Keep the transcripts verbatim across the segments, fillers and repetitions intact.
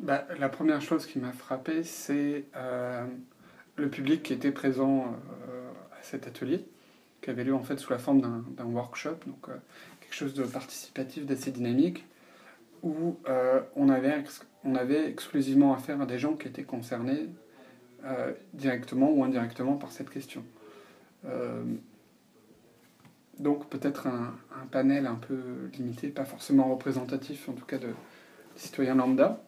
Bah, la première chose qui m'a frappé, c'est euh, le public qui était présent euh, à cet atelier, qui avait lieu en fait sous la forme d'un, d'un workshop, donc euh, quelque chose de participatif, d'assez dynamique, où euh, on, avait, on avait exclusivement affaire à des gens qui étaient concernés euh, directement ou indirectement par cette question. Euh, donc peut-être un, un panel un peu limité, pas forcément représentatif, en tout cas de, de citoyens lambda.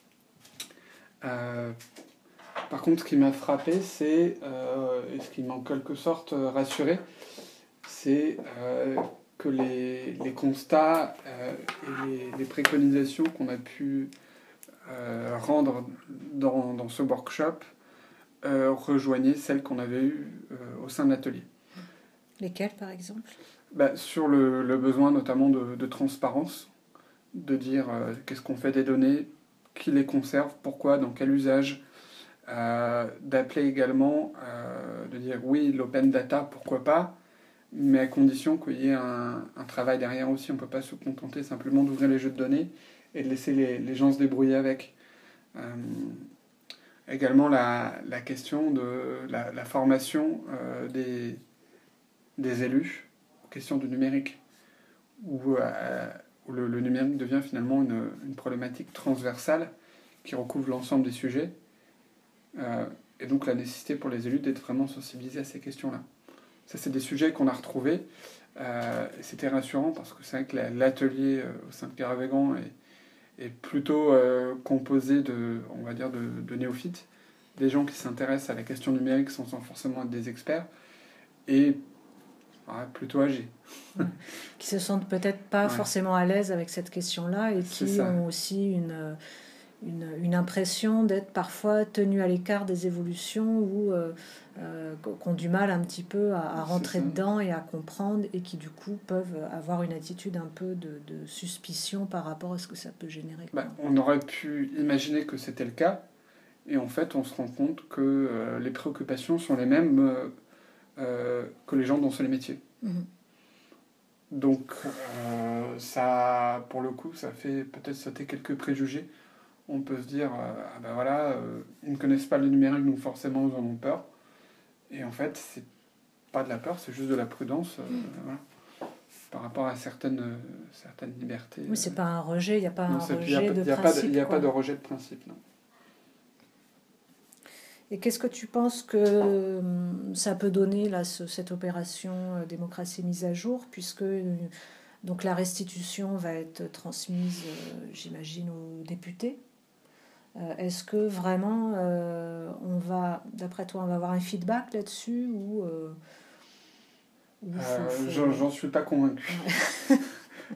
Euh, par contre, ce qui m'a frappé, c'est, euh, et ce qui m'a en quelque sorte rassuré, c'est euh, que les, les constats euh, et les, les préconisations qu'on a pu euh, rendre dans, dans ce workshop euh, rejoignaient celles qu'on avait eues euh, au sein de l'atelier. Lesquelles, par exemple ? Bah, sur le, le besoin notamment de, de transparence, de dire euh, qu'est-ce qu'on fait des données, qui les conserve, pourquoi, dans quel usage, euh, d'appeler également, euh, de dire oui, l'open data, pourquoi pas, mais à condition qu'il y ait un, un travail derrière aussi. On ne peut pas se contenter simplement d'ouvrir les jeux de données et de laisser les, les gens se débrouiller avec. Euh, également la, la question de la, la formation euh, des, des élus aux questions du numérique, où, euh, où le, le numérique devient finalement une, une problématique transversale qui recouvre l'ensemble des sujets, euh, et donc la nécessité pour les élus d'être vraiment sensibilisés à ces questions-là. Ça, c'est des sujets qu'on a retrouvés, euh, et c'était rassurant parce que c'est vrai que l'atelier euh, au sein de Caravagran est, est plutôt euh, composé de, on va dire, de, de néophytes, des gens qui s'intéressent à la question numérique sans forcément être des experts, et ouais, plutôt âgés. Ouais. Qui se sentent peut-être pas ouais. forcément à l'aise avec cette question-là et c'est qui ça. Ont aussi une, une, une impression d'être parfois tenus à l'écart des évolutions ou euh, euh, qui ont du mal un petit peu à, à rentrer dedans et à comprendre et qui du coup peuvent avoir une attitude un peu de, de suspicion par rapport à ce que ça peut générer. Bah, on aurait pu imaginer que c'était le cas et en fait on se rend compte que euh, les préoccupations sont les mêmes euh, euh, que les gens dont c'est les métiers. Mmh. Donc, euh, ça, pour le coup, ça fait peut-être sauter quelques préjugés. On peut se dire, euh, ah ben voilà, euh, ils ne connaissent pas le numérique, donc forcément, ils en ont peur. Et en fait, c'est pas de la peur, c'est juste de la prudence, euh, mmh. voilà, par rapport à certaines, euh, certaines libertés. Oui, c'est pas un rejet, il n'y a pas non, un rejet y a, de y a principe. Il n'y a pas de rejet de principe, non. Et qu'est-ce que tu penses que ça peut donner, là, ce, cette opération euh, démocratie mise à jour, puisque euh, donc, la restitution va être transmise, euh, j'imagine, aux députés. Euh, est-ce que vraiment, euh, on va, d'après toi, on va avoir un feedback là-dessus ou, euh, ou euh, faut... J'en suis pas convaincu.